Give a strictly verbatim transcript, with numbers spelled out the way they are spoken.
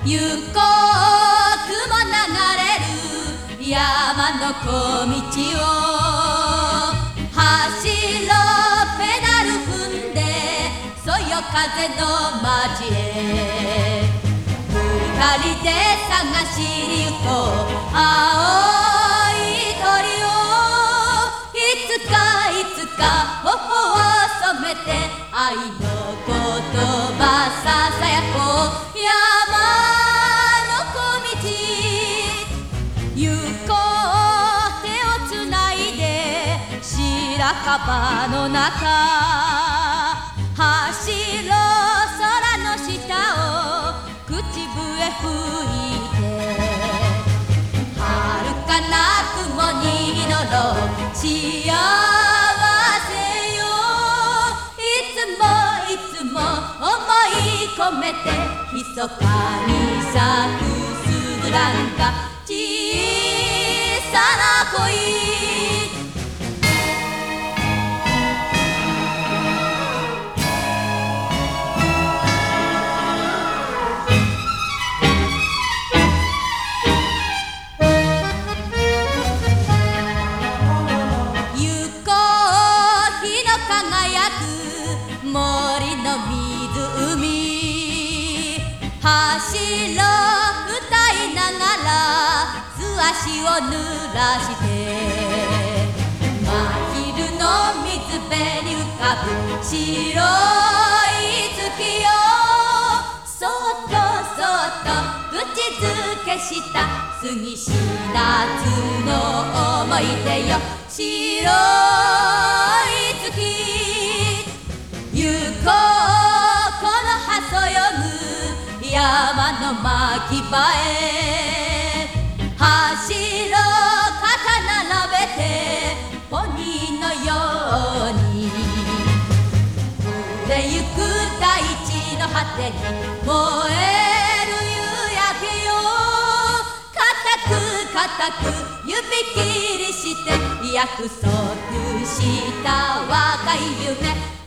行こう雲流れる山の小道を走ろうペダル踏んでそよ風の街へ二人で探しに行こう青い鳥をいつかいつか頬を染めて愛の言葉ささやこう山の小道行こう手をつないで白樺の中走ろう空の下を口笛吹いて遥かな雲に乗ろう幸せよいつもいつも思い込めて密かに咲くスズランか小さな恋森の湖走ろう歌いながら素足を濡らして真昼の水辺に浮かぶ白い月よそっとそっと口づけした過ぎし夏の思い出よ白い月行こうこの葉そよぐ山の牧場へ走ろう肩並べてポニーのように触れゆく大地の果てに燃える夕焼けよ固く固く指切りして約束した若い夢